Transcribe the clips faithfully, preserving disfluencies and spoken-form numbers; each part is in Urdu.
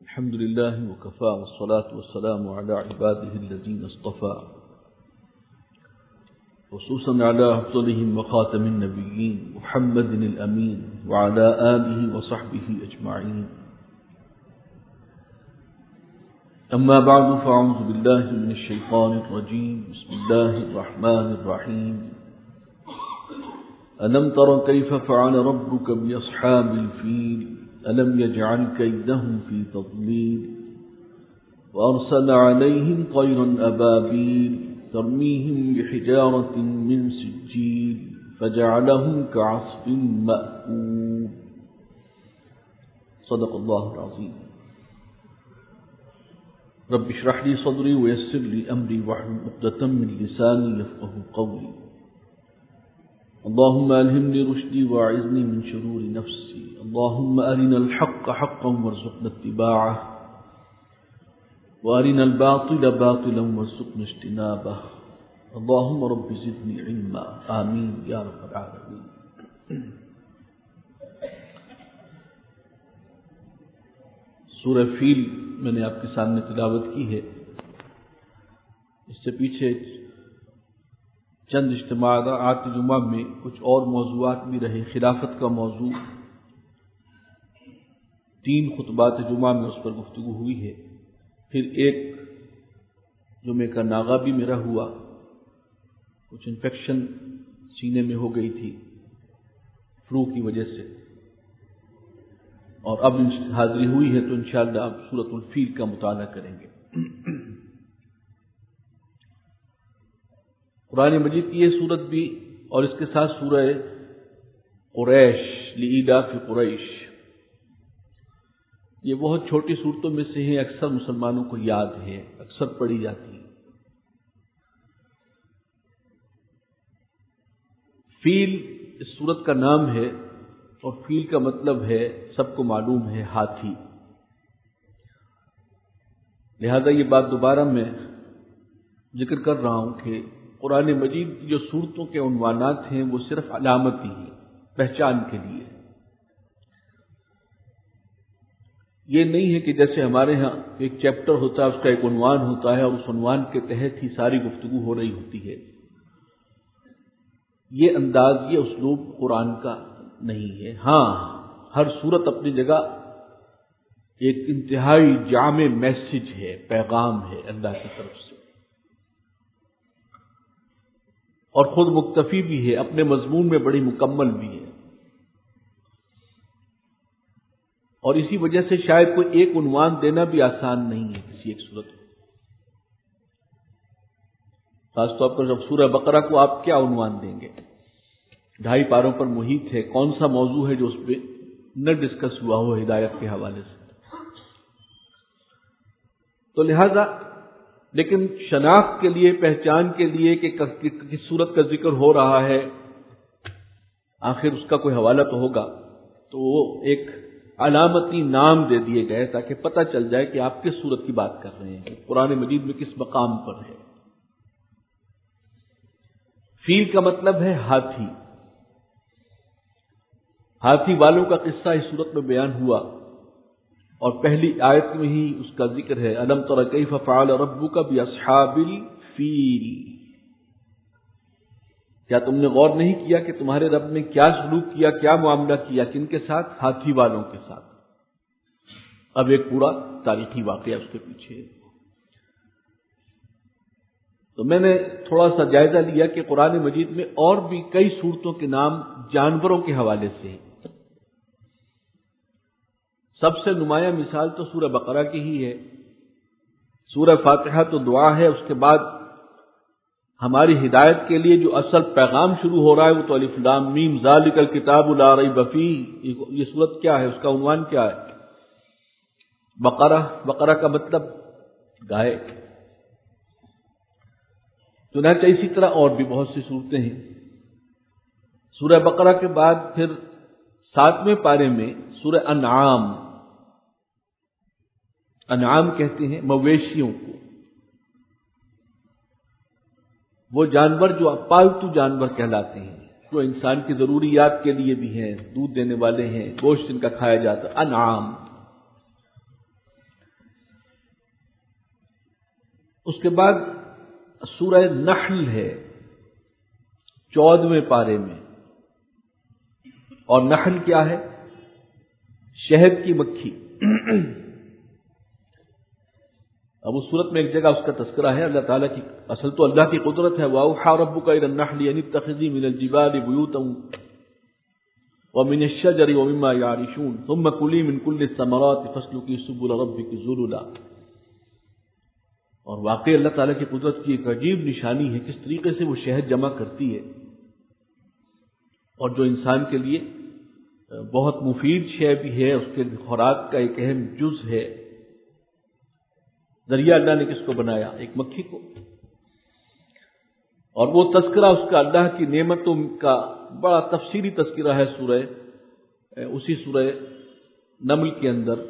الحمد لله وكفى والصلاة والسلام على عباده الذين اصطفى خصوصا على أفضلهم وخاتم النبيين محمد الأمين وعلى آله وصحبه أجمعين. أما بعد فأعوذ بالله من الشيطان الرجيم. بسم الله الرحمن الرحيم. ألم تر كيف فعل ربك بأصحاب الفيل ألم يجعل كيدهم في تضليل وأرسل عليهم طيرا أبابيل ترميهم بحجارة من سجيل فجعلهم كعصف مأكول. صدق الله العظيم. رب اشرح لي صدري ويسر لي أمري واحلل عقدة من لساني يفقهوا قولي. اللهم ألهمني رشدي وأعذني من شرور نفسي. اللهم أرنا الحق حقا وارزقنا اتباعه وأرنا الباطل باطلا وارزقنا اجتنابه. اللهم رب زدني علما. آمين يا رب العالمين. سورہ فیل میں نے آپ کے سامنے تلاوت کی ہے. اس سے پیچھے چند اجتماعات جمعہ میں کچھ اور موضوعات بھی رہے. خلافت کا موضوع تین خطبات جمعہ میں اس پر گفتگو ہوئی ہے. پھر ایک جمعے کا ناغہ بھی میرا ہوا. کچھ انفیکشن سینے میں ہو گئی تھی فلو کی وجہ سے, اور اب حاضری ہوئی ہے تو انشاءاللہ اب سورۃ الفیل کا مطالعہ کریں گے. قرآن مجید کی یہ سورت بھی اور اس کے ساتھ سورہ قریش لإیلاف قریش, یہ بہت چھوٹی صورتوں میں سے ہیں. اکثر مسلمانوں کو یاد ہے, اکثر پڑھی جاتی ہے. فیل اس سورت کا نام ہے اور فیل کا مطلب ہے, سب کو معلوم ہے, ہاتھی. لہذا یہ بات دوبارہ میں ذکر کر رہا ہوں کہ قرآن مجید کی جو صورتوں کے عنوانات ہیں وہ صرف علامتی ہیں, پہچان کے لیے. یہ نہیں ہے کہ جیسے ہمارے ہاں ایک چیپٹر ہوتا ہے, اس کا ایک عنوان ہوتا ہے اور اس عنوان کے تحت ہی ساری گفتگو ہو رہی ہوتی ہے. یہ انداز, یہ اسلوب قرآن کا نہیں ہے. ہاں, ہر صورت اپنی جگہ ایک انتہائی جامع میسج ہے, پیغام ہے اللہ کی طرف سے, اور خود مکتفی بھی ہے, اپنے مضمون میں بڑی مکمل بھی ہے. اور اسی وجہ سے شاید کوئی ایک عنوان دینا بھی آسان نہیں ہے کسی ایک صورت کو. خاص طور پر جب سورہ بقرہ کو آپ کیا عنوان دیں گے؟ ڈھائی پاروں پر محیط ہے. کون سا موضوع ہے جو اس پہ نہ ڈسکس ہوا ہو ہدایت کے حوالے سے؟ تو لہذا لیکن شناخت کے لیے, پہچان کے لیے کہ کس صورت کا ذکر ہو رہا ہے, آخر اس کا کوئی حوالہ تو ہوگا, تو وہ ایک علامتی نام دے دیے گئے تاکہ پتہ چل جائے کہ آپ کس صورت کی بات کر رہے ہیں, قرآن مجید میں کس مقام پر ہے. فیل کا مطلب ہے ہاتھی. ہاتھی والوں کا قصہ اس صورت میں بیان ہوا اور پہلی آیت میں ہی اس کا ذکر ہے. الم تر کیف فعل ربک باصحاب الفیل. کیا تم نے غور نہیں کیا کہ تمہارے رب نے کیا سلوک کیا, کیا معاملہ کیا کن کے ساتھ؟ ہاتھی والوں کے ساتھ. اب ایک پورا تاریخی واقعہ اس کے پیچھے ہے. تو میں نے تھوڑا سا جائزہ لیا کہ قرآن مجید میں اور بھی کئی صورتوں کے نام جانوروں کے حوالے سے ہیں. سب سے نمایاں مثال تو سورہ بقرہ کی ہی ہے. سورہ فاتحہ تو دعا ہے, اس کے بعد ہماری ہدایت کے لیے جو اصل پیغام شروع ہو رہا ہے وہ تو الف لام میم ذالک الکتاب لا ریب فیہ. یہ سورت کیا ہے, اس کا عنوان کیا ہے؟ بقرہ. بقرہ کا مطلب گائے. چنانچہ اسی طرح اور بھی بہت سی صورتیں ہیں. سورہ بقرہ کے بعد پھر ساتویں پارے میں سورہ انعام. انعام کہتے ہیں مویشیوں کو, وہ جانور جو پالتو جانور کہلاتے ہیں, جو انسان کی ضروریات کے لیے بھی ہیں, دودھ دینے والے ہیں, گوشت ان کا کھایا جاتا. انعام. اس کے بعد سورہ نحل ہے چودہویں پارے میں، اور نحل کیا ہے؟ شہد کی مکھی۔ اب اس صورت میں ایک جگہ اس کا تذکرہ ہے، اللہ تعالیٰ کی اصل تو اللہ کی قدرت ہے، وَأَوْحَىٰ رَبُّكَ إِلَى النَّحْلِ أَنِ اتَّخِذِي مِنَ الْجِبَالِ بُيُوتًا وَمِنَ الشَّجَرِ وَمِمَّا يَعْرِشُونَ ثُمَّ كُلِي مِن كُلِّ الثَّمَرَاتِ فَاسْلُكِي سُبُلَ رَبِّكِ ذُلُلًا۔ اور واقعی اللہ تعالیٰ کی قدرت کی ایک عجیب نشانی ہے کس طریقے سے وہ شہد جمع کرتی ہے، اور جو انسان کے لیے بہت مفید شے بھی ہے، اس کے خوراک کا ایک اہم جز ہے۔ ذریعہ اللہ نے کس کو بنایا؟ ایک مکھی کو۔ اور وہ تذکرہ اس کا اللہ کی نعمتوں کا بڑا تفصیلی تذکرہ ہے سورہ اسی سورہ نمل کے اندر،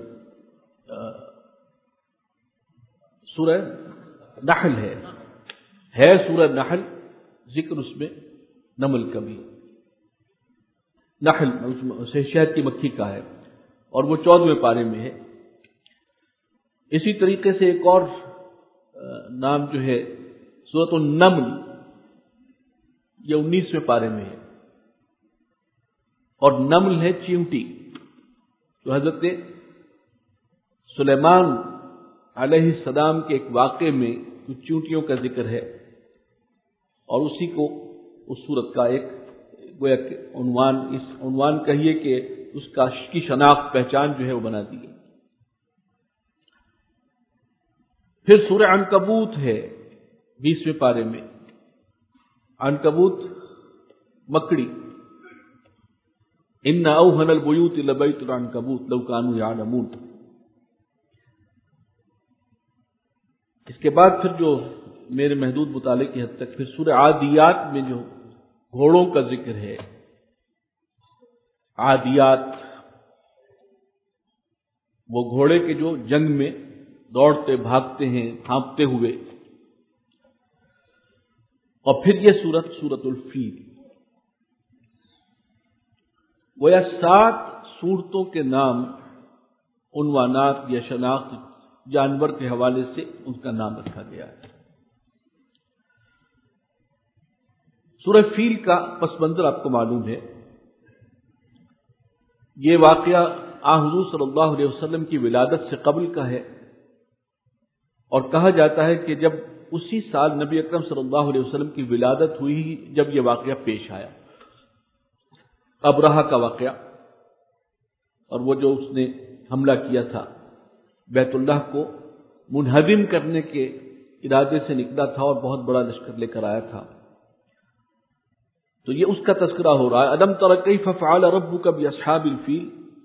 سورہ نحل ہے ہے سورہ نحل، ذکر اس میں نمل کا بھی، نحل سے شہد کی مکھی کا ہے، اور وہ چودہویں پارے میں ہے۔ اسی طریقے سے ایک اور نام جو ہے سورۃ النمل، یہ انیسویں پارے میں ہے، اور نمل ہے چیونٹی، جو حضرت سلیمان علیہ السلام کے ایک واقعے میں کچھ چیونٹیوں کا ذکر ہے، اور اسی کو اس سورت کا ایک گویا کہ عنوان، اس عنوان کہیے کہ اس کا کی شناخت پہچان جو ہے وہ بنا دی گئی۔ پھر سورہ عنکبوت ہے بیسویں پارے میں، عنکبوت مکڑی، ان اوہن البیوت لبیت العنکبوت لو کانوا یعلمون۔ اس کے بعد پھر جو میرے محدود مطالعے کی حد تک پھر سورہ عادیات میں جو گھوڑوں کا ذکر ہے، عادیات وہ گھوڑے کے جو جنگ میں دوڑتے بھاگتے ہیں ہانپتے ہوئے، اور پھر یہ سورت سورۃ الفیل۔ وہ یا سات صورتوں کے نام، عنوانات یا شناخت جانور کے حوالے سے ان کا نام رکھا گیا ہے۔ سورہ فیل کا پس منظر آپ کو معلوم ہے، یہ واقعہ آن حضور صلی اللہ علیہ وسلم کی ولادت سے قبل کا ہے، اور کہا جاتا ہے کہ جب اسی سال نبی اکرم صلی اللہ علیہ وسلم کی ولادت ہوئی جب یہ واقعہ پیش آیا، ابرہہ کا واقعہ، اور وہ جو اس نے حملہ کیا تھا بیت اللہ کو منہدم کرنے کے ارادے سے نکلا تھا اور بہت بڑا لشکر لے کر آیا تھا، تو یہ اس کا تذکرہ ہو رہا ہے۔ الم تر کیف فعل ربک باصحاب الفیل،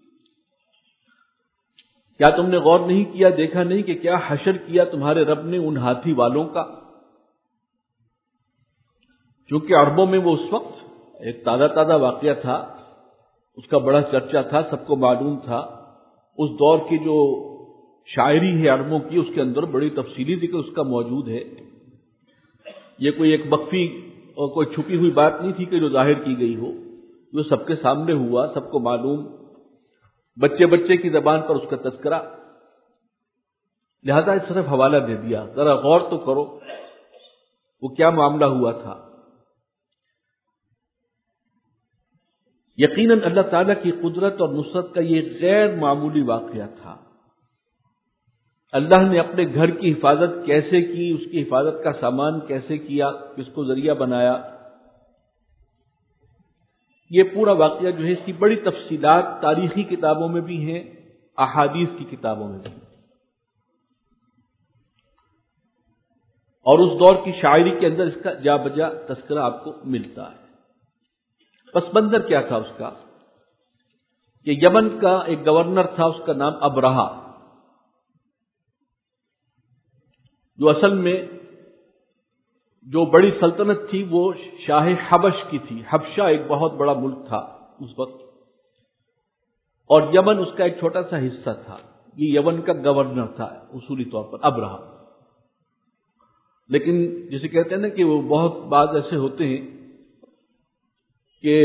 کیا تم نے غور نہیں کیا، دیکھا نہیں کہ کیا حشر کیا تمہارے رب نے ان ہاتھی والوں کا؟ چونکہ عربوں میں وہ اس وقت ایک تازہ تازہ واقعہ تھا، اس کا بڑا چرچا تھا، سب کو معلوم تھا۔ اس دور کی جو شاعری ہے عربوں کی، اس کے اندر بڑی تفصیلی ذکر اس کا موجود ہے۔ یہ کوئی ایک مخفی اور کوئی چھپی ہوئی بات نہیں تھی کہ جو ظاہر کی گئی ہو، جو سب کے سامنے ہوا، سب کو معلوم، بچے بچے کی زبان پر اس کا تذکرہ، لہذا اس طرف حوالہ دے دیا۔ ذرا غور تو کرو وہ کیا معاملہ ہوا تھا۔ یقیناً اللہ تعالیٰ کی قدرت اور نصرت کا یہ غیر معمولی واقعہ تھا۔ اللہ نے اپنے گھر کی حفاظت کیسے کی، اس کی حفاظت کا سامان کیسے کیا، کس کو ذریعہ بنایا، یہ پورا واقعہ جو ہے اس کی بڑی تفصیلات تاریخی کتابوں میں بھی ہیں، احادیث کی کتابوں میں بھی، اور اس دور کی شاعری کے اندر اس کا جا بجا تذکرہ آپ کو ملتا ہے۔ پس منظر کیا تھا اس کا کہ یمن کا ایک گورنر تھا، اس کا نام ابرہہ، جو اصل میں جو بڑی سلطنت تھی وہ شاہ حبش کی تھی۔ حبشہ ایک بہت بڑا ملک تھا اس وقت، اور یمن اس کا ایک چھوٹا سا حصہ تھا۔ یہ یمن کا گورنر تھا اصولی طور پر ابرہہ، لیکن جسے کہتے ہیں نا کہ وہ بہت بعض ایسے ہوتے ہیں کہ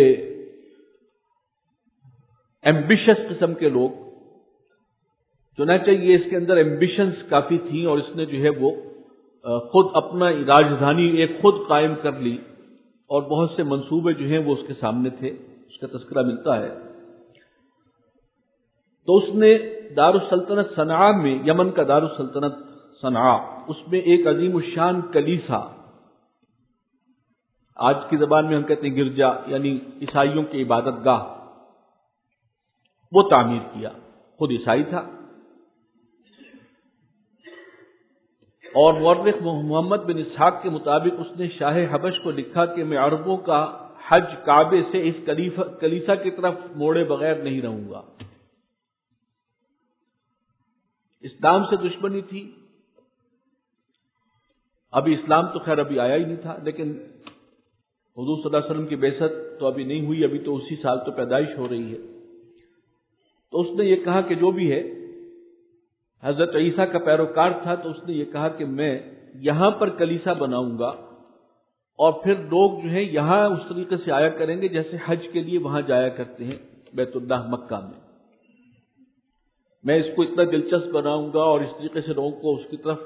ایمبیشس قسم کے لوگ، چنانچہ یہ اس کے اندر ایمبیشنز کافی تھیں، اور اس نے جو ہے وہ خود اپنا راجدھانی ایک خود قائم کر لی، اور بہت سے منصوبے جو ہیں وہ اس کے سامنے تھے، اس کا تذکرہ ملتا ہے۔ تو اس نے دارالسلطنت صنعاء میں، یمن کا دارالسلطنت صنعاء، اس میں ایک عظیم الشان کلیسا، آج کی زبان میں ہم کہتے ہیں گرجا، یعنی عیسائیوں کی عبادت گاہ، وہ تعمیر کیا۔ خود عیسائی تھا، اور مورخ محمد بن اسحاق کے مطابق اس نے شاہ حبش کو لکھا کہ میں عربوں کا حج کعبے سے اس کلیسا کی طرف موڑے بغیر نہیں رہوں گا۔ اسلام سے دشمنی تھی، ابھی اسلام تو خیر ابھی آیا ہی نہیں تھا، لیکن حضور صلی اللہ علیہ وسلم کی بعثت تو ابھی نہیں ہوئی، ابھی تو اسی سال تو پیدائش ہو رہی ہے۔ تو اس نے یہ کہا کہ جو بھی ہے، حضرت عیسیٰ کا پیروکار تھا، تو اس نے یہ کہا کہ میں یہاں پر کلیسا بناؤں گا، اور پھر لوگ جو ہیں یہاں اس طریقے سے آیا کریں گے جیسے حج کے لیے وہاں جایا کرتے ہیں بیت اللہ مکہ میں۔ میں اس کو اتنا دلچسپ بناؤں گا اور اس طریقے سے لوگوں کو اس کی طرف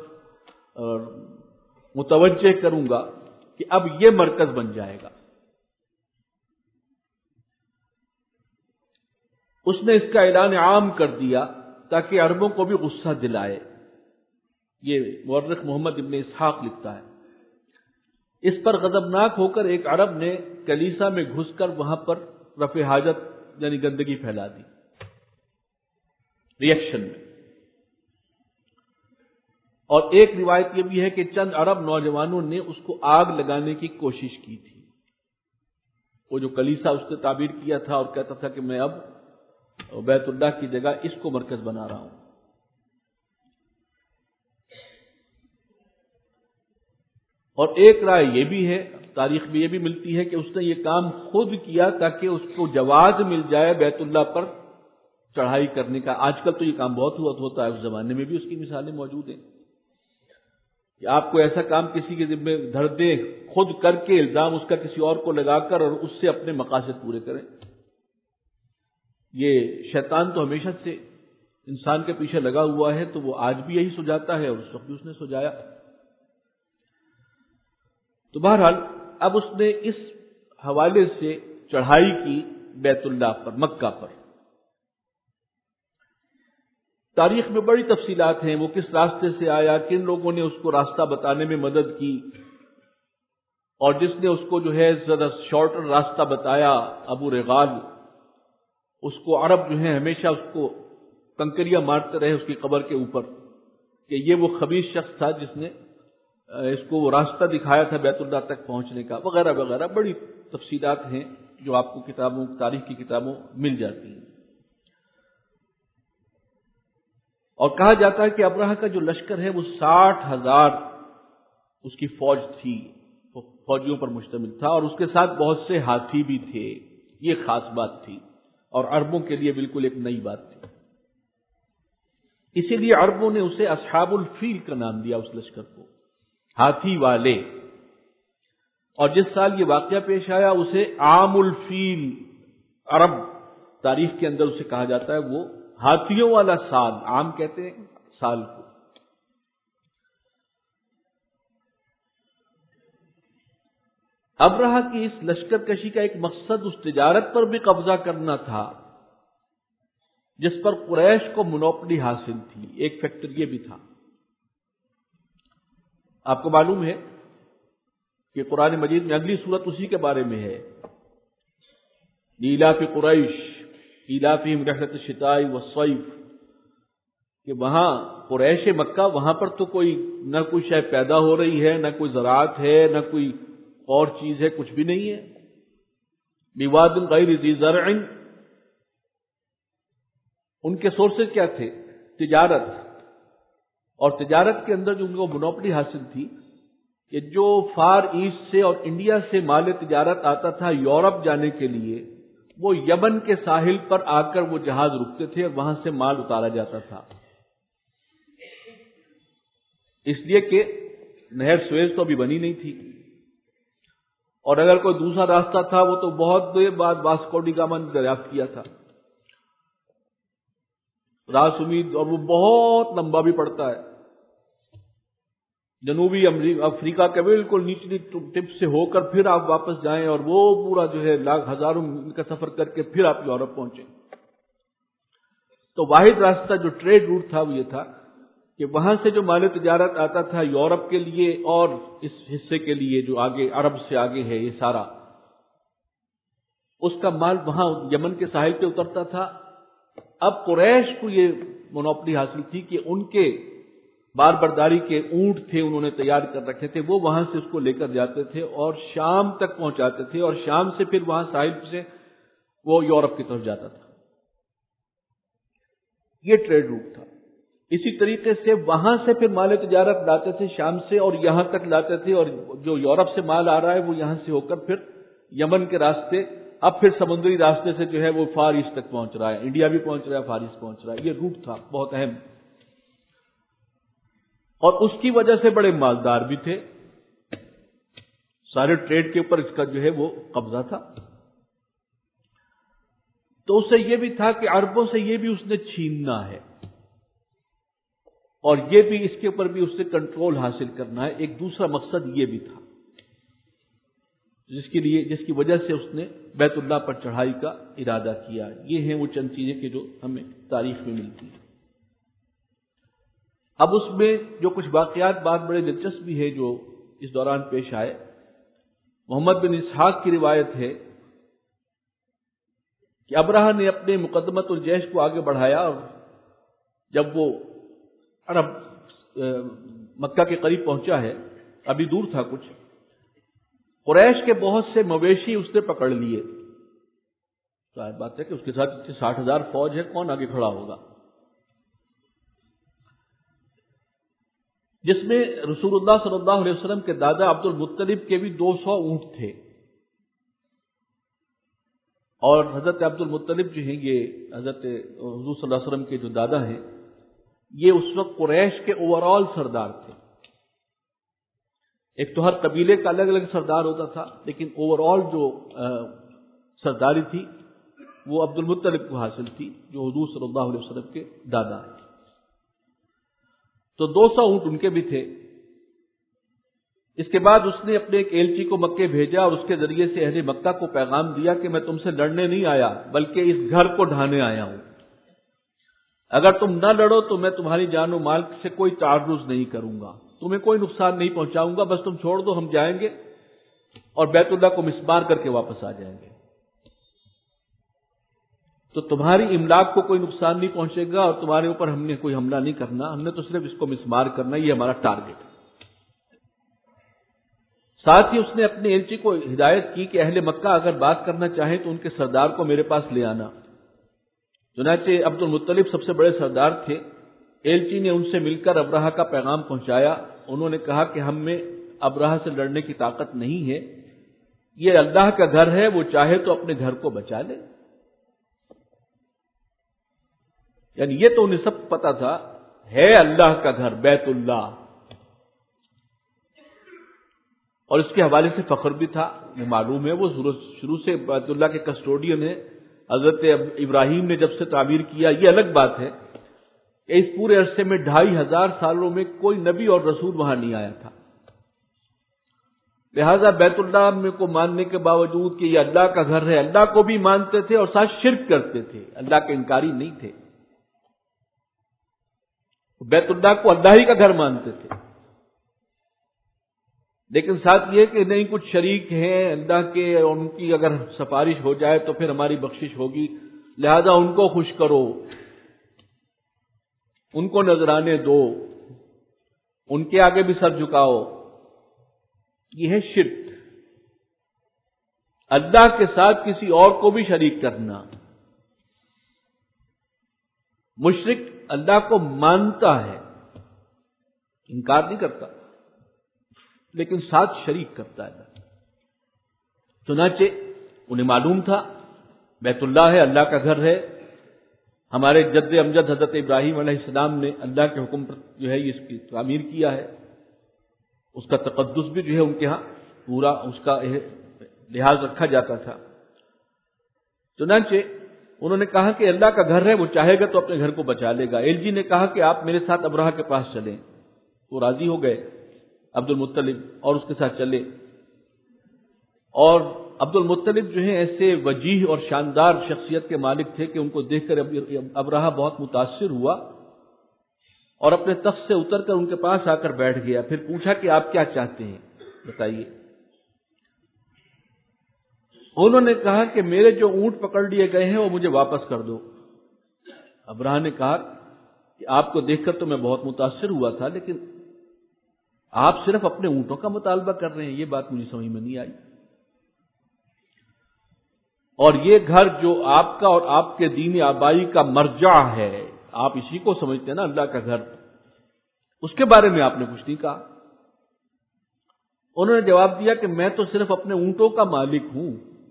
متوجہ کروں گا کہ اب یہ مرکز بن جائے گا۔ اس نے اس کا اعلان عام کر دیا تاکہ عربوں کو بھی غصہ دلائے۔ یہ مورخ محمد ابن اسحاق لکھتا ہے۔ اس پر غضبناک ہو کر ایک عرب نے کلیسا میں گھس کر وہاں پر رفع حاجت یعنی گندگی پھیلا دی ریئیکشن میں۔ اور ایک روایت یہ بھی ہے کہ چند عرب نوجوانوں نے اس کو آگ لگانے کی کوشش کی تھی۔ وہ جو کلیسا اس نے تعبیر کیا تھا اور کہتا تھا کہ میں اب بیت اللہ کی جگہ اس کو مرکز بنا رہا ہوں۔ اور ایک رائے یہ بھی ہے، تاریخ میں یہ بھی ملتی ہے کہ اس نے یہ کام خود کیا تاکہ اس کو جواز مل جائے بیت اللہ پر چڑھائی کرنے کا۔ آج کل تو یہ کام بہت ہوتا ہے، اس زمانے میں بھی اس کی مثالیں موجود ہیں کہ آپ کو ایسا کام کسی کے ذمہ دھر دیں، خود کر کے الزام اس کا کسی اور کو لگا کر اور اس سے اپنے مقاصد پورے کریں۔ یہ شیطان تو ہمیشہ سے انسان کے پیچھے لگا ہوا ہے، تو وہ آج بھی یہی سجاتا ہے اور اس وقت بھی اس نے سجایا۔ تو بہرحال اب اس نے اس حوالے سے چڑھائی کی بیت اللہ پر، مکہ پر۔ تاریخ میں بڑی تفصیلات ہیں، وہ کس راستے سے آیا، کن لوگوں نے اس کو راستہ بتانے میں مدد کی، اور جس نے اس کو جو ہے ذرا شارٹر راستہ بتایا، ابو رغال، اس کو عرب جو ہے ہمیشہ اس کو کنکریاں مارتے رہے اس کی قبر کے اوپر کہ یہ وہ خبیث شخص تھا جس نے اس کو وہ راستہ دکھایا تھا بیت اللہ تک پہنچنے کا، وغیرہ وغیرہ بڑی تفصیلات ہیں جو آپ کو کتابوں تاریخ کی کتابوں مل جاتی ہیں۔ اور کہا جاتا ہے کہ ابرہہ کا جو لشکر ہے وہ ساٹھ ہزار اس کی فوج تھی، فوجیوں پر مشتمل تھا، اور اس کے ساتھ بہت سے ہاتھی بھی تھے۔ یہ خاص بات تھی اور عربوں کے لیے بالکل ایک نئی بات تھی، اسی لیے عربوں نے اسے اصحاب الفیل کا نام دیا اس لشکر کو، ہاتھی والے۔ اور جس سال یہ واقعہ پیش آیا اسے عام الفیل عرب تاریخ کے اندر اسے کہا جاتا ہے، وہ ہاتھیوں والا سال، عام کہتے ہیں سال کو۔ ابرہہ کی اس لشکر کشی کا ایک مقصد اس تجارت پر بھی قبضہ کرنا تھا جس پر قریش کو منوپلی حاصل تھی۔ ایک فیکٹر یہ بھی تھا۔ آپ کو معلوم ہے کہ قرآن مجید میں اگلی سورت اسی کے بارے میں ہے، لیلاف قریش ایلافہم رحلۃ الشتاء والصیف، کہ وہاں قریش مکہ، وہاں پر تو کوئی نہ کوئی شے پیدا ہو رہی ہے، نہ کوئی زراعت ہے، نہ کوئی اور چیز ہے، کچھ بھی نہیں ہے۔ بواد غیر ذی زرع، ان کے سورسز کیا تھے؟ تجارت، اور تجارت کے اندر جو ان کو منوپلی حاصل تھی کہ جو فار ایسٹ سے اور انڈیا سے مال تجارت آتا تھا یورپ جانے کے لیے، وہ یمن کے ساحل پر آ کر وہ جہاز رکتے تھے اور وہاں سے مال اتارا جاتا تھا، اس لیے کہ نہر سویز تو ابھی بنی نہیں تھی، اور اگر کوئی دوسرا راستہ تھا وہ تو بہت دیر بعد واسکو ڈی گاما نے دریافت کیا تھا راس امید، اور وہ بہت لمبا بھی پڑتا ہے۔ جنوبی افریقہ کے بالکل نچلی ٹپ سے ہو کر پھر آپ واپس جائیں اور وہ پورا جو ہے لاکھ ہزاروں میل کا سفر کر کے پھر آپ یورپ پہنچیں. تو واحد راستہ جو ٹریڈ روٹ تھا وہ یہ تھا کہ وہاں سے جو مال تجارت آتا تھا یورپ کے لیے اور اس حصے کے لیے جو آگے عرب سے آگے ہے یہ سارا، اس کا مال وہاں یمن کے ساحل پہ اترتا تھا. اب قریش کو یہ مونوپلی حاصل تھی کہ ان کے بار برداری کے اونٹ تھے، انہوں نے تیار کر رکھے تھے، وہ وہاں سے اس کو لے کر جاتے تھے اور شام تک پہنچاتے تھے اور شام سے پھر وہاں ساحل سے وہ یورپ کی طرف جاتا تھا. یہ ٹریڈ روٹ تھا. اسی طریقے سے وہاں سے پھر مال تجارت لاتے تھے شام سے اور یہاں تک لاتے تھے، اور جو یورپ سے مال آ رہا ہے وہ یہاں سے ہو کر پھر یمن کے راستے، اب پھر سمندری راستے سے جو ہے وہ فار ایسٹ تک پہنچ رہا ہے، انڈیا بھی پہنچ رہا ہے، فار ایسٹ پہنچ رہا ہے. یہ روٹ تھا بہت اہم، اور اس کی وجہ سے بڑے مالدار بھی تھے. سارے ٹریڈ کے اوپر اس کا جو ہے وہ قبضہ تھا. تو اس سے یہ بھی تھا کہ عربوں سے یہ بھی اس نے چھیننا ہے اور یہ بھی اس کے اوپر بھی اس سے کنٹرول حاصل کرنا ہے. ایک دوسرا مقصد یہ بھی تھا جس کے لیے جس کی وجہ سے اس نے بیت اللہ پر چڑھائی کا ارادہ کیا. یہ ہیں وہ چند چیزیں کہ جو ہمیں تاریخ میں ملتی ہیں. اب اس میں جو کچھ واقعات بات بڑے دلچسپ بھی ہے جو اس دوران پیش آئے. محمد بن اسحاق کی روایت ہے کہ ابرہہ نے اپنے مقدمت الجیش کو آگے بڑھایا اور جب وہ عرب مکہ کے قریب پہنچا ہے، ابھی دور تھا کچھ، قریش کے بہت سے مویشی اس نے پکڑ لیے. ظاہر بات ہے کہ اس کے ساتھ ساٹھ ہزار فوج ہے، کون آگے کھڑا ہوگا، جس میں رسول اللہ صلی اللہ علیہ وسلم کے دادا عبد المطلب کے بھی دو سو اونٹ تھے. اور حضرت عبد المطلب جو ہیں یہ حضرت حضور صلی اللہ علیہ وسلم کے جو دادا ہیں یہ اس وقت قریش کے اوور آل سردار تھے. ایک تو ہر قبیلے کا الگ الگ سردار ہوتا تھا، لیکن اوور آل جو سرداری تھی وہ عبد المطلب کو حاصل تھی جو حضور صلی اللہ علیہ وسلم کے دادا ہیں. تو دو سو اونٹ ان کے بھی تھے. اس کے بعد اس نے اپنے ایک ایلچی کو مکے بھیجا اور اس کے ذریعے سے اہل مکہ کو پیغام دیا کہ میں تم سے لڑنے نہیں آیا بلکہ اس گھر کو ڈھانے آیا ہوں. اگر تم نہ لڑو تو میں تمہاری جان و مال سے کوئی تعرض نہیں کروں گا، تمہیں کوئی نقصان نہیں پہنچاؤں گا، بس تم چھوڑ دو، ہم جائیں گے اور بیت اللہ کو مسمار کر کے واپس آ جائیں گے. تو تمہاری املاک کو کوئی نقصان نہیں پہنچے گا اور تمہارے اوپر ہم نے کوئی حملہ نہیں کرنا، ہم نے تو صرف اس کو مسمار کرنا، یہ ہمارا ٹارگٹ ہے. ساتھ ہی اس نے اپنے ایلچی کو ہدایت کی کہ اہل مکہ اگر بات کرنا چاہیں تو ان کے سردار کو میرے پاس لے آنا. چنانچہ عبد المطلب سب سے بڑے سردار تھے. ایلچی نے ان سے مل کر ابرہہ کا پیغام پہنچایا. انہوں نے کہا کہ ہم میں ابرہہ سے لڑنے کی طاقت نہیں ہے، یہ اللہ کا گھر ہے، وہ چاہے تو اپنے گھر کو بچا لے. یعنی یہ تو انہیں سب پتا تھا ہے اللہ کا گھر بیت اللہ، اور اس کے حوالے سے فخر بھی تھا. معلوم ہے وہ شروع سے بیت اللہ کے کسٹوڈین ہیں. حضرت ابراہیم نے جب سے تعمیر کیا، یہ الگ بات ہے کہ اس پورے عرصے میں ڈھائی ہزار سالوں میں کوئی نبی اور رسول وہاں نہیں آیا تھا. لہذا بیت اللہ میں کو ماننے کے باوجود کہ یہ اللہ کا گھر ہے، اللہ کو بھی مانتے تھے اور ساتھ شرک کرتے تھے، اللہ کے انکاری نہیں تھے. بیت اللہ کو اللہ ہی کا گھر مانتے تھے، لیکن ساتھ یہ کہ نہیں کچھ شریک ہیں اللہ کے، اور ان کی اگر سفارش ہو جائے تو پھر ہماری بخشش ہوگی، لہذا ان کو خوش کرو، ان کو نذرانے دو، ان کے آگے بھی سر جھکاؤ. یہ ہے شرک، اللہ کے ساتھ کسی اور کو بھی شریک کرنا. مشرک اللہ کو مانتا ہے، انکار نہیں کرتا، لیکن ساتھ شریک کرتا ہے. چنانچہ انہیں معلوم تھا بیت اللہ ہے، اللہ کا گھر ہے. ہمارے جد امجد حضرت ابراہیم علیہ السلام نے اللہ کے حکم پر جو ہے اس کی تعمیر کیا ہے. اس کا تقدس بھی جو ہے ان کے ہاں پورا اس کا لحاظ رکھا جاتا تھا. چنانچہ انہوں نے کہا کہ اللہ کا گھر ہے، وہ چاہے گا تو اپنے گھر کو بچا لے گا. ایل جی نے کہا کہ آپ میرے ساتھ ابرہہ کے پاس چلیں. وہ راضی ہو گئے. عبد المطلب اور اس کے ساتھ چلے. اور عبد المطلب جو ہیں ایسے وجیح اور شاندار شخصیت کے مالک تھے کہ ان کو دیکھ کر ابرہہ بہت متاثر ہوا اور اپنے تخت سے اتر کر ان کے پاس آ کر بیٹھ گیا. پھر پوچھا کہ آپ کیا چاہتے ہیں بتائیے. انہوں نے کہا کہ میرے جو اونٹ پکڑ لیے گئے ہیں وہ مجھے واپس کر دو. ابرہہ نے کہا کہ آپ کو دیکھ کر تو میں بہت متاثر ہوا تھا، لیکن آپ صرف اپنے اونٹوں کا مطالبہ کر رہے ہیں، یہ بات مجھے سمجھ میں نہیں آئی. اور یہ گھر جو آپ کا اور آپ کے دین آبائی کا مرجع ہے، آپ اسی کو سمجھتے ہیں نا اللہ کا گھر، اس کے بارے میں آپ نے کچھ نہیں کہا. انہوں نے جواب دیا کہ میں تو صرف اپنے اونٹوں کا مالک ہوں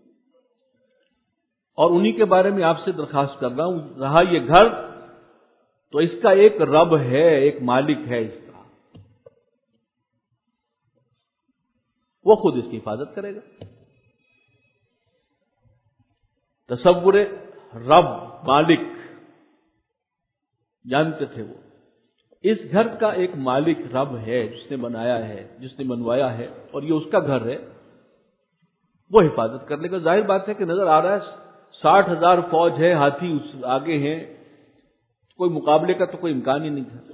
اور انہی کے بارے میں آپ سے درخواست کر رہا ہوں. رہا یہ گھر تو اس کا ایک رب ہے، ایک مالک ہے اس کا، وہ خود اس کی حفاظت کرے گا. تصور رب مالک جانتے تھے وہ. اس گھر کا ایک مالک رب ہے جس نے بنایا ہے، جس نے بنوایا ہے، اور یہ اس کا گھر ہے، وہ حفاظت کر لے گا. ظاہر بات ہے کہ نظر آ رہا ہے ساٹھ ہزار فوج ہے، ہاتھی اس آگے ہیں، کوئی مقابلے کا تو کوئی امکان ہی نہیں تھا.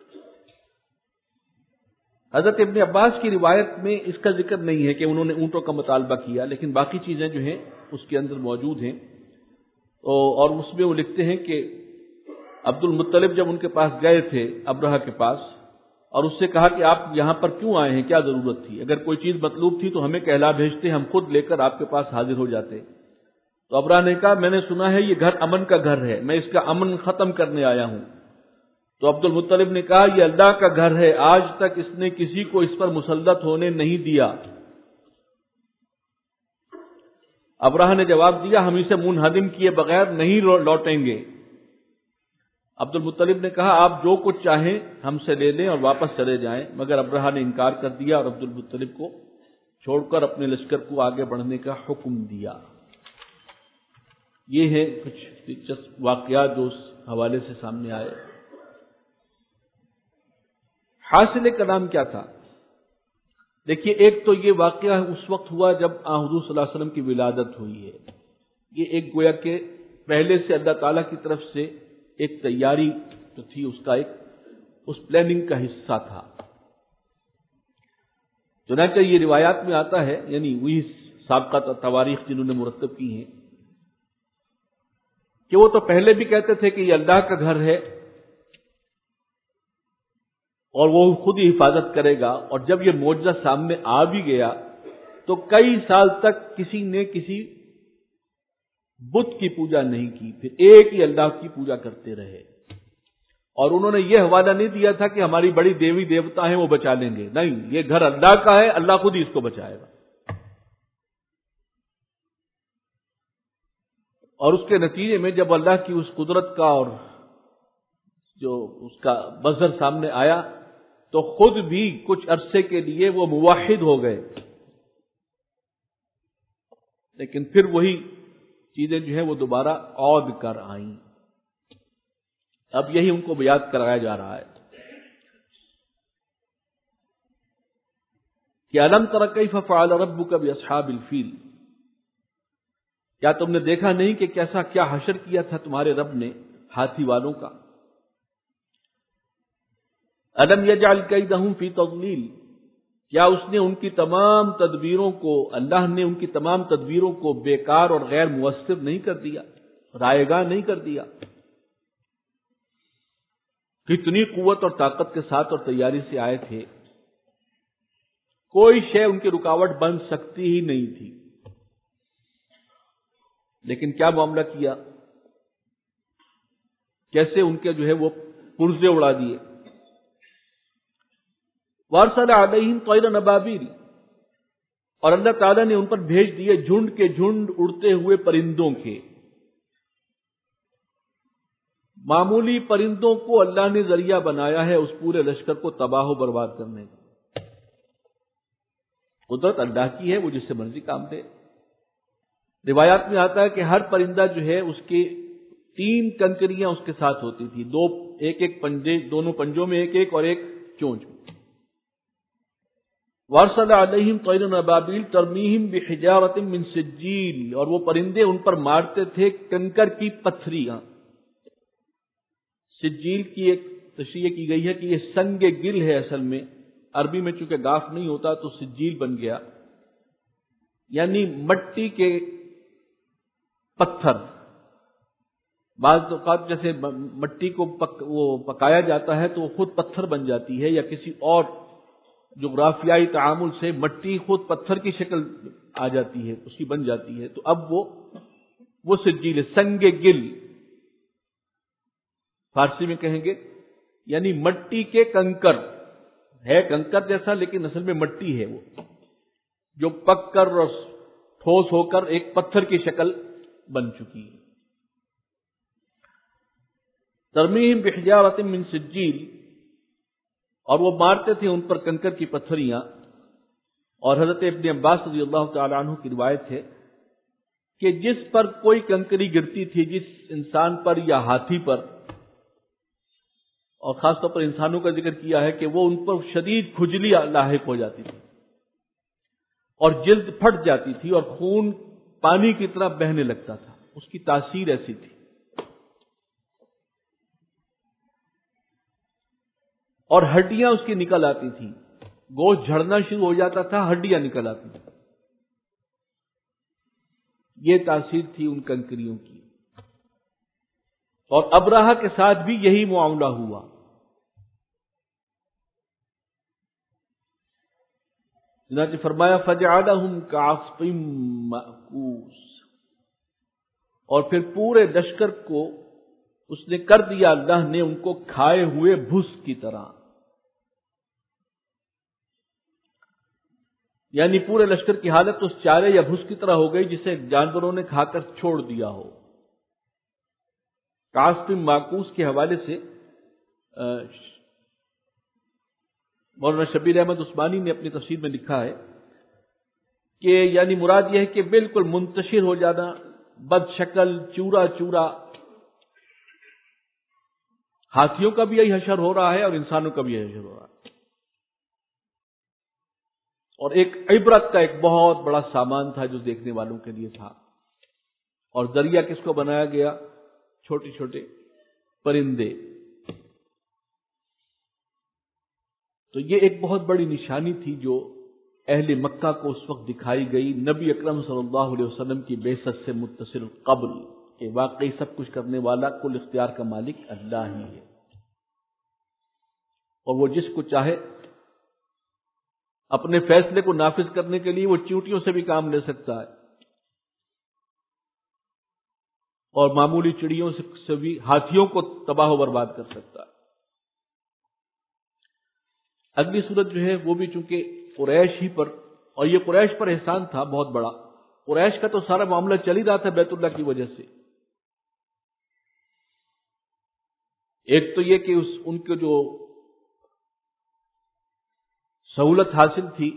حضرت ابن عباس کی روایت میں اس کا ذکر نہیں ہے کہ انہوں نے اونٹوں کا مطالبہ کیا، لیکن باقی چیزیں جو ہیں اس کے اندر موجود ہیں. اور اس میں وہ لکھتے ہیں کہ عبد المطلب جب ان کے پاس گئے تھے ابرہہ کے پاس اور اس سے کہا کہ آپ یہاں پر کیوں آئے ہیں، کیا ضرورت تھی، اگر کوئی چیز مطلوب تھی تو ہمیں کہلا بھیجتے، ہم خود لے کر آپ کے پاس حاضر ہو جاتے. تو ابرہہ نے کہا میں نے سنا ہے یہ گھر امن کا گھر ہے، میں اس کا امن ختم کرنے آیا ہوں. تو عبد المطلب نے کہا یہ اللہ کا گھر ہے، آج تک اس نے کسی کو اس پر مسلط ہونے نہیں دیا. ابرہہ نے جواب دیا ہم اسے منہدم کیے بغیر نہیں لوٹیں گے. عبد المطلب نے کہا آپ جو کچھ چاہیں ہم سے لے لیں اور واپس چلے جائیں، مگر ابرہہ نے انکار کر دیا اور عبد المطلب کو چھوڑ کر اپنے لشکر کو آگے بڑھنے کا حکم دیا. یہ ہے کچھ دلچسپ واقعات جو اس حوالے سے سامنے آئے. حاصل کلام کیا تھا؟ دیکھیے ایک تو یہ واقعہ اس وقت ہوا جب آن حضور صلی اللہ علیہ وسلم کی ولادت ہوئی ہے. یہ ایک گویا کہ پہلے سے اللہ تعالیٰ کی طرف سے ایک تیاری جو تھی اس کا ایک اس پلاننگ کا حصہ تھا. چنانچہ یہ روایات میں آتا ہے، یعنی وہی سابقہ تواریخ جنہوں نے مرتب کی ہیں، کہ وہ تو پہلے بھی کہتے تھے کہ یہ اللہ کا گھر ہے اور وہ خود ہی حفاظت کرے گا. اور جب یہ معجزہ سامنے آ بھی گیا تو کئی سال تک کسی نے کسی بت کی پوجا نہیں کی، پھر ایک ہی اللہ کی پوجا کرتے رہے. اور انہوں نے یہ حوالہ نہیں دیا تھا کہ ہماری بڑی دیوی دیوتا ہیں وہ بچا لیں گے، نہیں، یہ گھر اللہ کا ہے، اللہ خود ہی اس کو بچائے گا. اور اس کے نتیجے میں جب اللہ کی اس قدرت کا اور جو اس کا منظر سامنے آیا تو خود بھی کچھ عرصے کے لیے وہ موحد ہو گئے، لیکن پھر وہی چیزیں جو ہیں وہ دوبارہ عود کر آئیں. اب یہی ان کو یاد کرایا جا رہا ہے کہ الم تر کیف فعل ربک باصحاب الفیل، کیا تم نے دیکھا نہیں کہ کیسا کیا حشر کیا تھا تمہارے رب نے ہاتھی والوں کا. الم یجعل کیدہم فی تضلیل، کیا اس نے ان کی تمام تدبیروں کو، اللہ نے ان کی تمام تدبیروں کو بیکار اور غیر مؤثر نہیں کر دیا، رائے گاہ نہیں کر دیا. کتنی قوت اور طاقت کے ساتھ اور تیاری سے آئے تھے، کوئی شے ان کی رکاوٹ بن سکتی ہی نہیں تھی. لیکن کیا معاملہ کیا، کیسے ان کے جو ہے وہ پرزے اڑا دیے. وارسل علیہم طیرا ابابیل، اور اللہ تعالیٰ نے ان پر بھیج دیے جھنڈ کے جھنڈ اڑتے ہوئے پرندوں کے. معمولی پرندوں کو اللہ نے ذریعہ بنایا ہے اس پورے لشکر کو تباہ و برباد کرنے کا. قدرت اللہ کی ہے، وہ جس سے مرضی کام دے. روایات میں آتا ہے کہ ہر پرندہ جو ہے اس کے تین کنکریاں اس کے ساتھ ہوتی تھی، دو ایک ایک پنجے، دونوں پنجوں میں ایک ایک اور ایک چونچ میں. وارسل علیہم طیرا ابابیل ترمیہم بحجارۃ من سجیل، اور وہ پرندے ان پر مارتے تھے کنکر کی پتھریاں۔ سجیل کی ایک تشریح کی گئی ہے کہ یہ سنگ گل ہے، اصل میں عربی میں چونکہ گاف نہیں ہوتا تو سجیل بن گیا، یعنی مٹی کے پتھر۔ بعض اوقات جیسے مٹی کو پک وہ پکایا جاتا ہے تو وہ خود پتھر بن جاتی ہے، یا کسی اور جغرافیائی تعامل سے مٹی خود پتھر کی شکل آ جاتی ہے، اس کی بن جاتی ہے، تو اب وہ وہ سجیل سنگ گل فارسی میں کہیں گے، یعنی مٹی کے کنکر ہے، کنکر جیسا لیکن اصل میں مٹی ہے، وہ جو پک کر اور ٹھوس ہو کر ایک پتھر کی شکل بن چکی ہے۔ ترمیہم بحجارۃ من سجیل، اور وہ مارتے تھے ان پر کنکر کی پتھریاں۔ اور حضرت ابن عباس رضی اللہ تعالی عنہ کی روایت ہے کہ جس پر کوئی کنکری گرتی تھی، جس انسان پر یا ہاتھی پر، اور خاص طور پر انسانوں کا ذکر کیا ہے، کہ وہ ان پر شدید کھجلی لاحق ہو جاتی تھی اور جلد پھٹ جاتی تھی اور خون پانی کی طرح بہنے لگتا تھا، اس کی تاثیر ایسی تھی۔ اور ہڈیاں اس کی نکل آتی تھیں، گوشت جھڑنا شروع ہو جاتا تھا، ہڈیاں نکل آتی تھیں۔ یہ تاثیر تھی ان کنکریوں کی۔ اور ابراہہ کے ساتھ بھی یہی معاملہ ہوا۔ چنانچہ فرمایا فَجَعَلَهُمْ كَعَصْفٍ مَأْكُولٍ، اور پھر پورے لشکر کو اس نے کر دیا اللہ نے ان کو کھائے ہوئے بھس کی طرح، یعنی پورے لشکر کی حالت اس چارے یا بھس کی طرح ہو گئی جسے جانوروں نے کھا کر چھوڑ دیا ہو۔ کاسف ماکوس کے حوالے سے مولانا شبیر احمد عثمانی نے اپنی تفسیر میں لکھا ہے کہ یعنی مراد یہ ہے کہ بالکل منتشر ہو جانا، بد شکل، چورا چورا۔ ہاتھیوں کا بھی یہی حشر ہو رہا ہے اور انسانوں کا بھی یہی حشر ہو رہا ہے، اور ایک عبرت کا ایک بہت بڑا سامان تھا جو دیکھنے والوں کے لیے تھا۔ اور ذریعہ کس کو بنایا گیا؟ چھوٹے چھوٹے پرندے۔ تو یہ ایک بہت بڑی نشانی تھی جو اہل مکہ کو اس وقت دکھائی گئی نبی اکرم صلی اللہ علیہ وسلم کی بعثت سے متصل قبل، کہ واقعی سب کچھ کرنے والا، کل اختیار کا مالک اللہ ہی ہے، اور وہ جس کو چاہے اپنے فیصلے کو نافذ کرنے کے لیے وہ چیونٹیوں سے بھی کام لے سکتا ہے، اور معمولی چڑیوں سے بھی ہاتھیوں کو تباہ و برباد کر سکتا ہے۔ اگلی صورت جو ہے وہ بھی چونکہ قریش ہی پر، اور یہ قریش پر احسان تھا بہت بڑا، قریش کا تو سارا معاملہ چل ہی رہا تھا بیت اللہ کی وجہ سے۔ ایک تو یہ کہ اس ان کے جو سہولت حاصل تھی،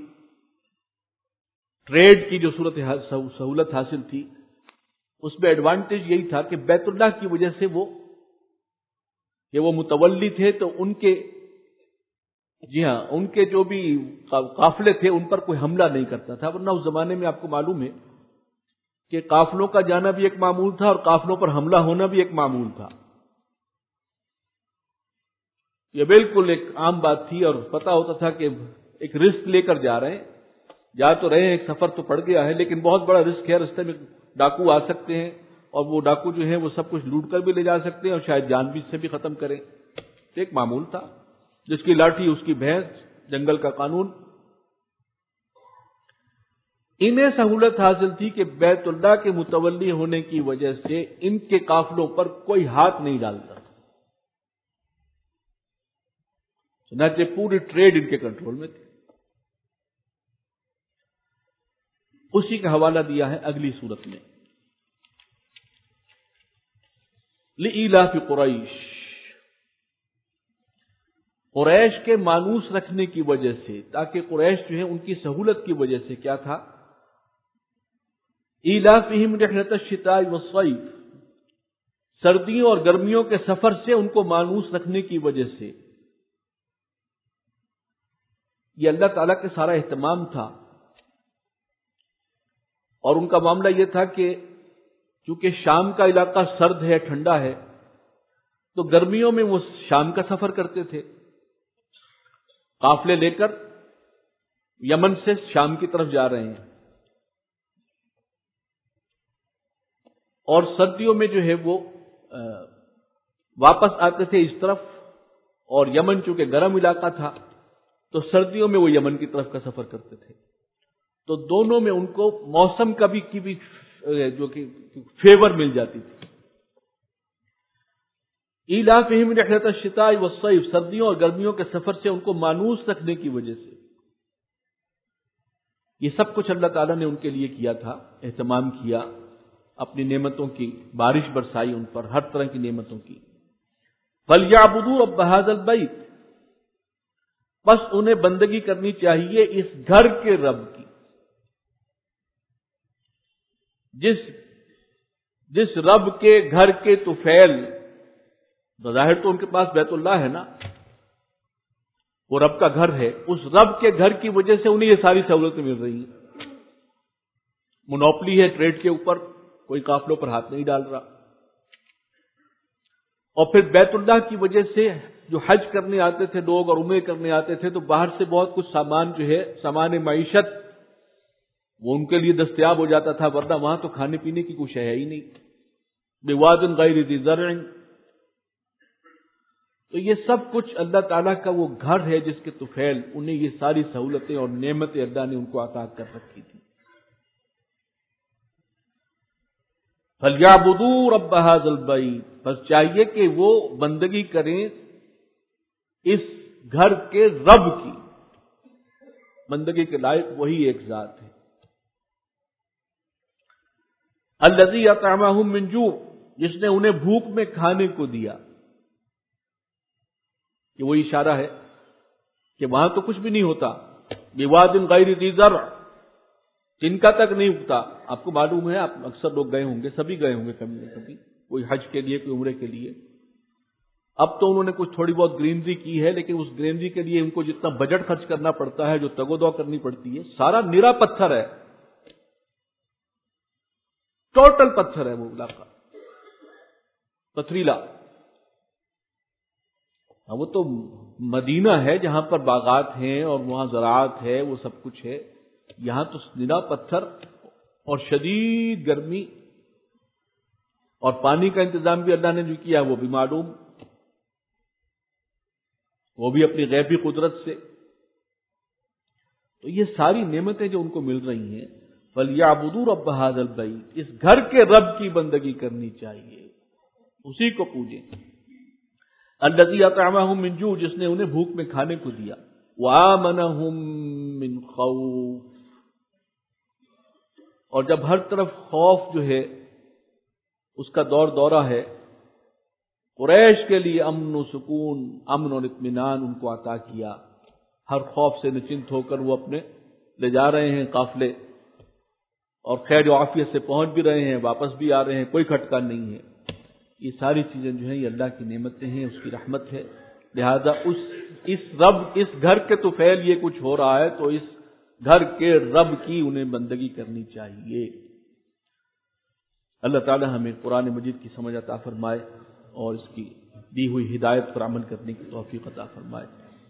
ٹریڈ کی جو صورت سہولت حاصل تھی، اس میں ایڈوانٹیج یہی تھا کہ بیت اللہ کی وجہ سے وہ کہ وہ متولی تھے، تو ان کے جی ہاں ان کے جو بھی قافلے تھے ان پر کوئی حملہ نہیں کرتا تھا، ورنہ اس زمانے میں آپ کو معلوم ہے کہ قافلوں کا جانا بھی ایک معمول تھا اور قافلوں پر حملہ ہونا بھی ایک معمول تھا۔ یہ بالکل ایک عام بات تھی، اور پتہ ہوتا تھا کہ ایک رسک لے کر جا رہے ہیں، جا تو رہے ہیں، ایک سفر تو پڑ گیا ہے لیکن بہت بڑا رسک ہے، رستے میں ڈاکو آ سکتے ہیں اور وہ ڈاکو جو ہیں وہ سب کچھ لوٹ کر بھی لے جا سکتے ہیں اور شاید جان بھی سے بھی ختم کریں۔ ایک معمول تھا، جس کی لاٹھی اس کی بھینس، جنگل کا قانون۔ انہیں سہولت حاصل تھی کہ بیت اللہ کے متولی ہونے کی وجہ سے ان کے قافلوں پر کوئی ہاتھ نہیں ڈالتا، چنانچہ پوری ٹریڈ ان کے کنٹرول میں تھی۔ اسی کا حوالہ دیا ہے اگلی صورت میں، لإیلاف قریش، قریش کے مانوس رکھنے کی وجہ سے، تاکہ قریش جو ہے ان کی سہولت کی وجہ سے کیا تھا، ایلافہم رحلۃ الشتاء والصیف، سردیوں اور گرمیوں کے سفر سے ان کو مانوس رکھنے کی وجہ سے، یہ اللہ تعالیٰ کے سارا اہتمام تھا، اور ان کا معاملہ یہ تھا کہ چونکہ شام کا علاقہ سرد ہے، ٹھنڈا ہے، تو گرمیوں میں وہ شام کا سفر کرتے تھے، قافلے لے کر یمن سے شام کی طرف جا رہے ہیں، اور سردیوں میں جو ہے وہ واپس آتے تھے اس طرف، اور یمن چونکہ گرم علاقہ تھا تو سردیوں میں وہ یمن کی طرف کا سفر کرتے تھے، تو دونوں میں ان کو موسم کا بھی کی بھی جو کہ فیور مل جاتی تھی۔ ایلافہم رحلۃ الشتاء والصیف، سردیوں اور گرمیوں کے سفر سے ان کو مانوس رکھنے کی وجہ سے یہ سب کچھ اللہ تعالیٰ نے ان کے لیے کیا تھا، اہتمام کیا، اپنی نعمتوں کی بارش برسائی ان پر، ہر طرح کی نعمتوں کی۔ فَلْيَعْبُدُوا رَبَّ هَذَا الْبَيْتِ، بس انہیں بندگی کرنی چاہیے اس گھر کے رب کی، جس جس رب کے گھر کے طفیل، بظاہر تو ان کے پاس بیت اللہ ہے نا، وہ رب کا گھر ہے، اس رب کے گھر کی وجہ سے انہیں یہ ساری سہولتیں مل رہی ہیں۔ مونوپلی ہے ٹریڈ کے اوپر، کوئی قافلوں پر ہاتھ نہیں ڈال رہا، اور پھر بیت اللہ کی وجہ سے جو حج کرنے آتے تھے لوگ اور عمرے کرنے آتے تھے تو باہر سے بہت کچھ سامان جو ہے سامان معیشت وہ ان کے لیے دستیاب ہو جاتا تھا، ورنہ وہاں تو کھانے پینے کی کوئی شے ہے ہی نہیں۔ بواد غیر ذی زرع، تو یہ سب کچھ اللہ تعالیٰ کا وہ گھر ہے جس کے طفیل انہیں یہ ساری سہولتیں اور نعمتیں اللہ نے ان کو عطا کر رکھی تھی۔ فَلْيَعْبُدُوا رَبَّ هَذَا الْبَيْتِ، بس چاہیے کہ وہ بندگی کریں اس گھر کے رب کی، بندگی کے لائق وہی ایک ذات ہے۔ الَّذِي أَطْعَمَهُم مِّن جُوعٍ، جس نے انہیں بھوک میں کھانے کو دیا، یہ وہی اشارہ ہے کہ وہاں تو کچھ بھی نہیں ہوتا، بِوَادٍ غَيْرِ ذِي زَرْعٍ، جن کا تک نہیں اگتا۔ آپ کو معلوم ہے، آپ اکثر لوگ گئے ہوں گے، سبھی گئے ہوں گے کبھی نہ کبھی، کوئی حج کے لیے کوئی عمرے کے لیے۔ اب تو انہوں نے کچھ تھوڑی بہت گرینری کی ہے، لیکن اس گرینری کے لیے ان کو جتنا بجٹ خرچ کرنا پڑتا ہے، جو تگ و دو کرنی پڑتی ہے، سارا نرا پتھر ہے، ٹوٹل پتھر ہے وہ علاقہ، پتھریلا۔ وہ تو مدینہ ہے جہاں پر باغات ہیں اور وہاں زراعت ہے، وہ سب کچھ ہے، یہاں تو نرا پتھر اور شدید گرمی، اور پانی کا انتظام بھی اللہ نے جو کیا وہ بھی معلوم، وہ بھی اپنی غیبی قدرت سے۔ تو یہ ساری نعمتیں جو ان کو مل رہی ہیں، فَلْيَعْبُدُوا رَبَّ هَذَا الْبَيْتِ، اس گھر کے رب کی بندگی کرنی چاہیے، اسی کو پوجیں۔ الَّذِي أَطْعَمَهُم مِّن جُوعٍ، جس نے انہیں بھوک میں کھانے کو دیا، وَآمَنَهُم مِّن خَوْفٍ، اور جب ہر طرف خوف جو ہے اس کا دور دورہ ہے، قریش کے لیے امن و سکون، امن اور اطمینان ان کو عطا کیا، ہر خوف سے نچنت ہو کر وہ اپنے لے جا رہے ہیں قافلے، اور خیر و عافیت سے پہنچ بھی رہے ہیں، واپس بھی آ رہے ہیں، کوئی کھٹکا نہیں ہے۔ یہ ساری چیزیں جو ہیں یہ اللہ کی نعمتیں ہیں، اس کی رحمت ہے، لہذا اس اس رب اس گھر کے طفیل یہ کچھ ہو رہا ہے تو اس گھر کے رب کی انہیں بندگی کرنی چاہیے۔ اللہ تعالی ہمیں قرآن مجید کی سمجھ عطا فرمائے اور اس کی دی ہوئی ہدایت پر عمل کرنے کی توفیق عطا فرمائے۔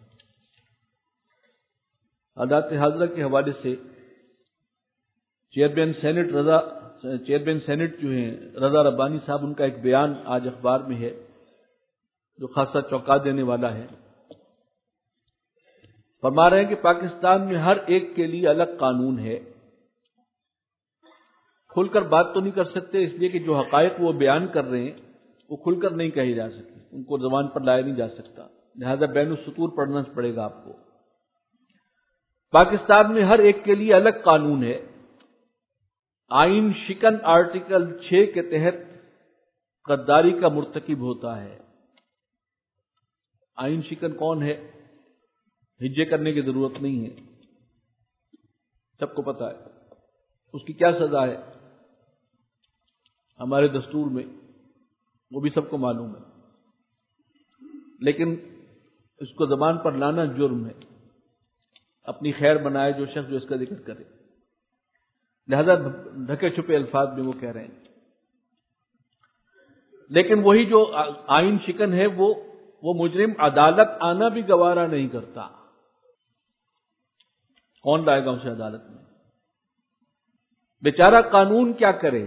عادات حاضرہ کے حوالے سے chairman senate Raza chairman senate جو ہیں رضا ربانی صاحب، ان کا ایک بیان آج اخبار میں ہے جو خاصا چونکا دینے والا ہے۔ فرما رہے ہیں کہ پاکستان میں ہر ایک کے لیے الگ قانون ہے، کھل کر بات تو نہیں کر سکتے اس لیے کہ جو حقائق وہ بیان کر رہے ہیں وہ کھل کر نہیں کہے جا سکتے، ان کو زبان پر لایا نہیں جا سکتا، لہذا بین السطور پڑھنا پڑے گا آپ کو۔ پاکستان میں ہر ایک کے لیے الگ قانون ہے، آئین شکن آرٹیکل چھ کے تحت غداری کا مرتکب ہوتا ہے۔ آئین شکن کون ہے؟ ہجے کرنے کی ضرورت نہیں ہے، سب کو پتا ہے اس کی کیا سزا ہے، ہمارے دستور میں وہ بھی سب کو معلوم ہے، لیکن اس کو زبان پر لانا جرم ہے۔ اپنی خیر بنائے جو شخص جو اس کا ذکر کرے، لہذا ڈھکے چھپے الفاظ میں وہ کہہ رہے ہیں۔ لیکن وہی جو آئین شکن ہے وہ وہ مجرم عدالت آنا بھی گوارا نہیں کرتا۔ کون لائے گا اسے عدالت میں؟ بیچارہ قانون کیا کرے؟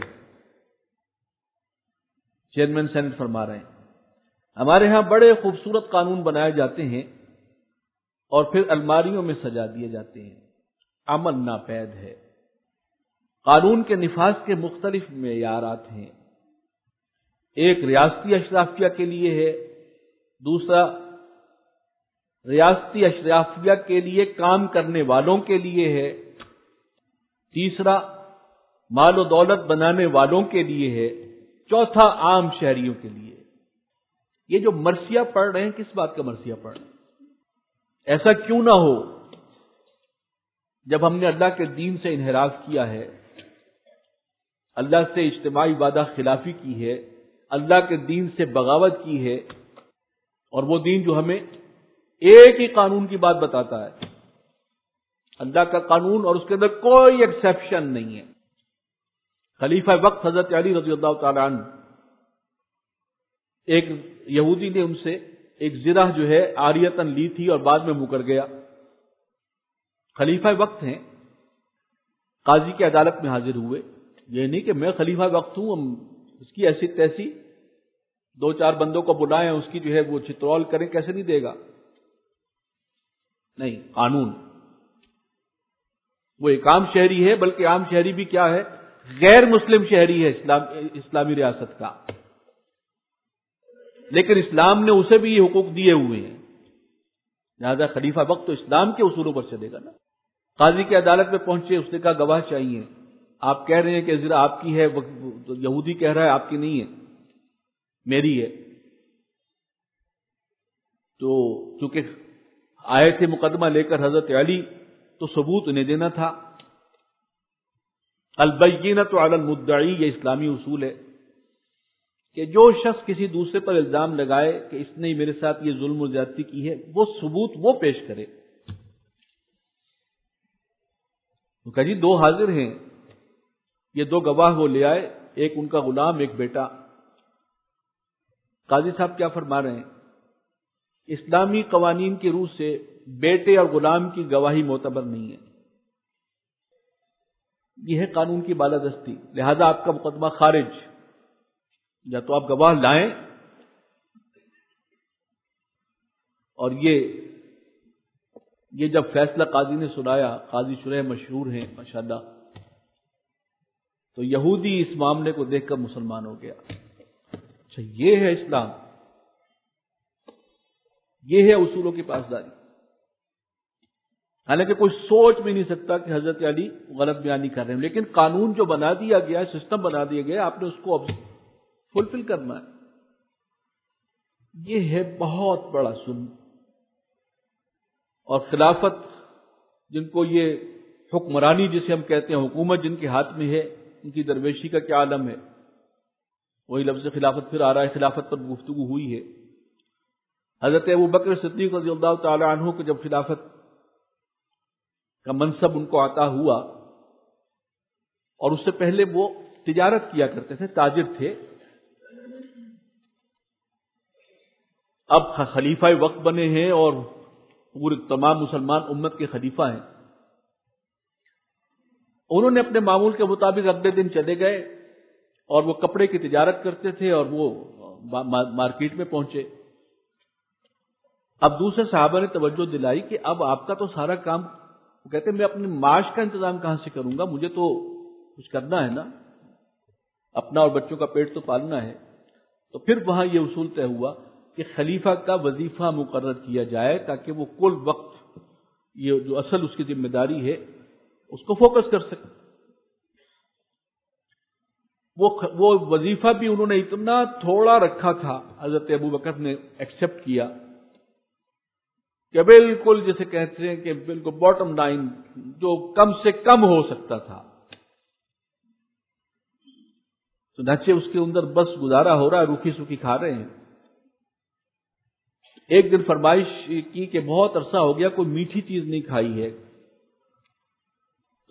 چیئرمین سینٹ فرما رہے ہیں ہمارے ہاں بڑے خوبصورت قانون بنائے جاتے ہیں اور پھر الماریوں میں سجا دیے جاتے ہیں، عمل ناپید ہے۔ قانون کے نفاذ کے مختلف معیارات ہیں، ایک ریاستی اشرافیہ کے لیے ہے، دوسرا ریاستی اشرافیہ کے لیے کام کرنے والوں کے لیے ہے، تیسرا مال و دولت بنانے والوں کے لیے ہے، چوتھا عام شہریوں کے لیے۔ یہ جو مرثیہ پڑھ رہے ہیں کس بات کا مرثیہ پڑھ رہے ہیں؟ ایسا کیوں نہ ہو جب ہم نے اللہ کے دین سے انحراف کیا ہے، اللہ سے اجتماعی وعدہ خلافی کی ہے، اللہ کے دین سے بغاوت کی ہے، اور وہ دین جو ہمیں ایک ہی قانون کی بات بتاتا ہے، اللہ کا قانون، اور اس کے اندر کوئی ایکسیپشن نہیں ہے۔ خلیفہ وقت حضرت علی رضی اللہ تعالیٰ عنہ، ایک یہودی نے ان سے ایک زرہ جو ہے عاریتاً لی تھی اور بعد میں مکر گیا۔ خلیفہ وقت ہیں، قاضی کی عدالت میں حاضر ہوئے، یہ نہیں کہ میں خلیفہ وقت ہوں، ہم اس کی ایسی تیسی دو چار بندوں کو بلائیں اس کی جو ہے وہ چترول کریں، کیسے نہیں دے گا؟ نہیں، قانون۔ وہ ایک عام شہری ہے، بلکہ عام شہری بھی کیا ہے؟ غیر مسلم شہری ہے اسلام اسلامی ریاست کا، لیکن اسلام نے اسے بھی یہ حقوق دیے ہوئے ہیں، لہذا خلیفہ وقت تو اسلام کے اصولوں پر چلے گا نا۔ قاضی کی عدالت میں پہنچے، اس نے کہا گواہ چاہیے، آپ کہہ رہے ہیں کہ ذرا آپ کی ہے، یہودی کہہ رہا ہے آپ کی نہیں ہے، میری ہے۔ تو چونکہ آئے تھے مقدمہ لے کر حضرت علی، تو ثبوت انہیں دینا تھا۔ البینۃ علی المدعی، یہ اسلامی اصول ہے کہ جو شخص کسی دوسرے پر الزام لگائے کہ اس نے میرے ساتھ یہ ظلم و زیادتی کی ہے، وہ ثبوت وہ پیش کرے۔ تو کہا جی دو حاضر ہیں، یہ دو گواہ وہ لے آئے، ایک ان کا غلام ایک بیٹا۔ قاضی صاحب کیا فرما رہے ہیں؟ اسلامی قوانین کی روح سے بیٹے اور غلام کی گواہی معتبر نہیں ہے، یہ ہے قانون کی بالادستی، لہذا آپ کا مقدمہ خارج، یا تو آپ گواہ لائیں، اور یہ یہ جب فیصلہ قاضی نے سنایا، قاضی شریح مشہور ہیں ماشاءاللہ، تو یہودی اس معاملے کو دیکھ کر مسلمان ہو گیا۔ اچھا یہ ہے اسلام، یہ ہے اصولوں کی پاسداری۔ حالانکہ کوئی سوچ بھی نہیں سکتا کہ حضرت علی غلط بیانی کر رہے ہیں، لیکن قانون جو بنا دیا گیا، سسٹم بنا دیا گیا، آپ نے اس کو فلفل کرنا ہے۔ یہ ہے بہت بڑا ظلم، اور خلافت جن کو یہ حکمرانی جسے ہم کہتے ہیں، حکومت جن کے ہاتھ میں ہے، ان کی درویشی کا کیا عالم ہے؟ وہی لفظ خلافت پھر آ رہا ہے، خلافت پر گفتگو ہوئی ہے۔ حضرت ابو بکر صدیق رضی اللہ تعالی عنہ کو جب خلافت کا منصب ان کو عطا ہوا، اور اس سے پہلے وہ تجارت کیا کرتے تھے، تاجر تھے، اب خلیفہ وقت بنے ہیں اور پورے تمام مسلمان امت کے خلیفہ ہیں۔ انہوں نے اپنے معمول کے مطابق اگلے دن چلے گئے، اور وہ کپڑے کی تجارت کرتے تھے، اور وہ مارکیٹ میں پہنچے۔ اب دوسرے صحابہ نے توجہ دلائی کہ اب آپ کا تو سارا کام، وہ کہتے ہیں میں اپنے معاش کا انتظام کہاں سے کروں گا، مجھے تو کچھ کرنا ہے نا، اپنا اور بچوں کا پیٹ تو پالنا ہے۔ تو پھر وہاں یہ اصول طے ہوا کہ خلیفہ کا وظیفہ مقرر کیا جائے، تاکہ وہ کل وقت یہ جو اصل اس کی ذمہ داری ہے اس کو فوکس کر سکے۔ وہ وہ وظیفہ بھی انہوں نے اتنا تھوڑا رکھا تھا، حضرت ابو بکر نے ایکسپٹ کیا کہ بالکل جسے کہتے ہیں کہ بالکل باٹم لائن، جو کم سے کم ہو سکتا تھا، چنانچہ اس کے اندر بس گزارا ہو رہا ہے، روکھی سوکھی کھا رہے ہیں۔ ایک دن فرمائش کی کہ بہت عرصہ ہو گیا کوئی میٹھی چیز نہیں کھائی ہے،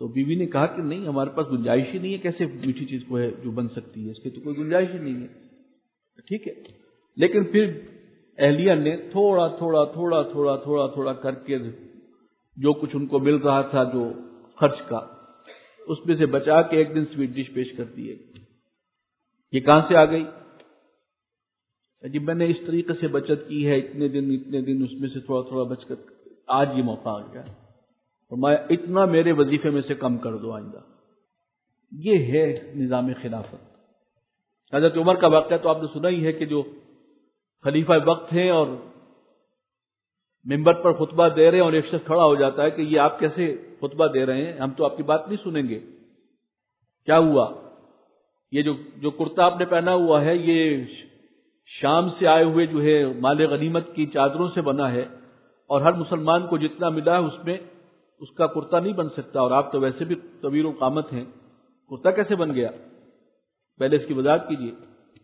تو بیوی نے کہا کہ نہیں، ہمارے پاس گنجائش ہی نہیں ہے، کیسے میٹھی چیز کو ہے جو بن سکتی ہے، اس کی تو کوئی گنجائش ہی نہیں ہے۔ ٹھیک ہے، لیکن پھر اہلیہ نے تھوڑا تھوڑا تھوڑا تھوڑا تھوڑا تھوڑا کر کے جو کچھ ان کو مل رہا تھا جو خرچ کا، اس میں سے بچا کے ایک دن سویٹ ڈش پیش کر دی۔ یہ کہاں سے آ گئی؟ جی میں نے اس طریقے سے بچت کی ہے، اتنے دن اتنے دن اس میں سے تھوڑا تھوڑا بچ کر آج یہ موقع آ گیا، فرمایا اتنا میرے وظیفے میں سے کم کر دو آئندہ۔ یہ ہے نظام خلافت۔ حضرت عمر کا واقعہ تو آپ نے سنا ہی ہے کہ جو خلیفہ وقت ہیں اور ممبر پر خطبہ دے رہے ہیں اور ایک شخص کھڑا ہو جاتا ہے کہ یہ آپ کیسے خطبہ دے رہے ہیں، ہم تو آپ کی بات نہیں سنیں گے۔ کیا ہوا؟ یہ جو جو کرتا آپ نے پہنا ہوا ہے یہ شام سے آئے ہوئے جو ہے مال غنیمت کی چادروں سے بنا ہے، اور ہر مسلمان کو جتنا ملا ہے اس میں اس کا کرتا نہیں بن سکتا، اور آپ تو ویسے بھی طویل القامت ہیں، کرتا کیسے بن گیا؟ پہلے اس کی وضاحت کیجیے۔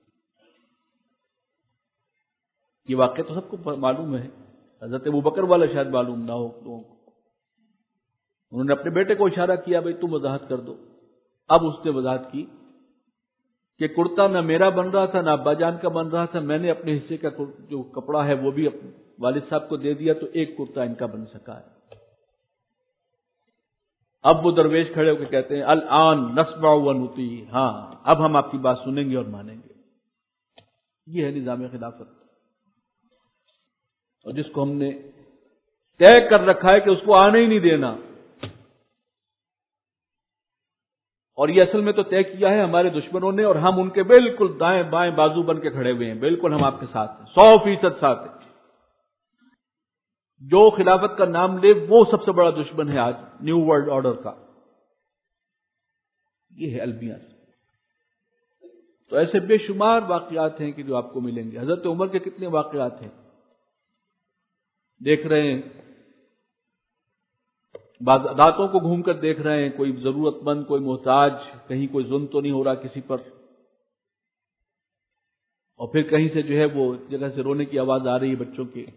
یہ واقعہ تو سب کو معلوم ہے، حضرت ابوبکر والا شاید معلوم نہ ہو لوگوں کو۔ انہوں نے اپنے بیٹے کو اشارہ کیا، بھائی تم وضاحت کر دو۔ اب اس نے وضاحت کی کہ کرتا نہ میرا بن رہا تھا نہ ابا جان کا بن رہا تھا، میں نے اپنے حصے کا جو کپڑا ہے وہ بھی والد صاحب کو دے دیا، تو ایک کرتا ان کا بن سکا ہے۔ اب وہ درویش کھڑے ہو کے کہتے ہیں الآن نسمع و نطیع، ہاں اب ہم آپ کی بات سنیں گے اور مانیں گے۔ یہ ہے نظام خلافت، اور جس کو ہم نے طے کر رکھا ہے کہ اس کو آنے ہی نہیں دینا، اور یہ اصل میں تو طے کیا ہے ہمارے دشمنوں نے، اور ہم ان کے بالکل دائیں بائیں بازو بن کے کھڑے ہوئے ہیں، بالکل ہم آپ کے ساتھ ہیں، سو فیصد ساتھ ہیں۔ جو خلافت کا نام لے وہ سب سے بڑا دشمن ہے آج نیو ورلڈ آرڈر کا۔ یہ ہے المیہ۔ تو ایسے بے شمار واقعات ہیں کہ جو آپ کو ملیں گے۔ حضرت عمر کے کتنے واقعات ہیں دیکھ رہے ہیں، بعض راتوں کو گھوم کر دیکھ رہے ہیں، کوئی ضرورت مند، کوئی محتاج، کہیں کوئی ظلم تو نہیں ہو رہا کسی پر، اور پھر کہیں سے جو ہے وہ جگہ سے رونے کی آواز آ رہی ہے بچوں کی،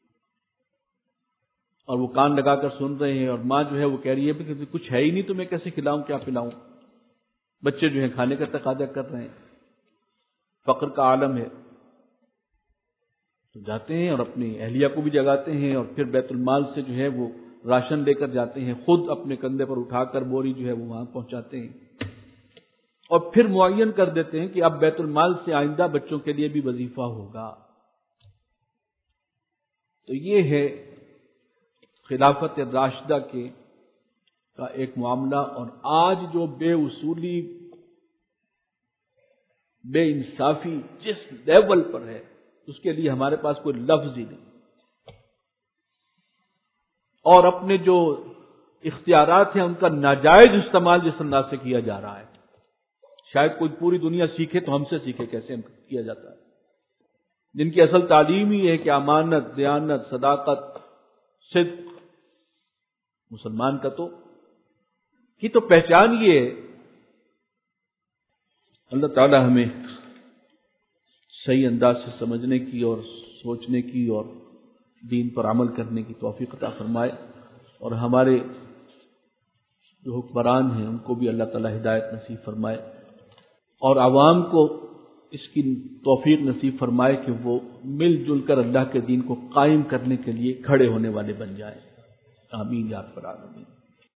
اور وہ کان لگا کر سن رہے ہیں، اور ماں جو ہے وہ کہہ رہی ہے کہ کچھ ہے ہی نہیں تو میں کیسے کھلاؤں، کیا پلاؤں۔ بچے جو ہیں کھانے کا تقاضا کر رہے ہیں، فقر کا عالم ہے، تو جاتے ہیں اور اپنی اہلیہ کو بھی جگاتے ہیں، اور پھر بیت المال سے جو ہے وہ راشن لے کر جاتے ہیں، خود اپنے کندھے پر اٹھا کر بوری جو ہے وہ وہاں پہنچاتے ہیں، اور پھر معین کر دیتے ہیں کہ اب بیت المال سے آئندہ بچوں کے لیے بھی وظیفہ ہوگا۔ تو یہ ہے خلافت راشدہ کے کا ایک معاملہ۔ اور آج جو بے اصولی، بے انصافی جس لیول پر ہے اس کے لیے ہمارے پاس کوئی لفظ ہی نہیں، اور اپنے جو اختیارات ہیں ان کا ناجائز استعمال جس انداز سے کیا جا رہا ہے، شاید کوئی پوری دنیا سیکھے تو ہم سے سیکھے کیسے کیا جاتا ہے، جن کی اصل تعلیم ہی ہے کہ امانت، دیانت، صداقت، صدق، مسلمان کا تو کی تو پہچان یہ ہے۔ اللہ تعالی ہمیں صحیح انداز سے سمجھنے کی اور سوچنے کی اور دین پر عمل کرنے کی توفیق عطا فرمائے، اور ہمارے جو حکمران ہیں ان کو بھی اللہ تعالی ہدایت نصیب فرمائے، اور عوام کو اس کی توفیق نصیب فرمائے کہ وہ مل جل کر اللہ کے دین کو قائم کرنے کے لیے کھڑے ہونے والے بن جائیں۔ آمین یا رب العالمین۔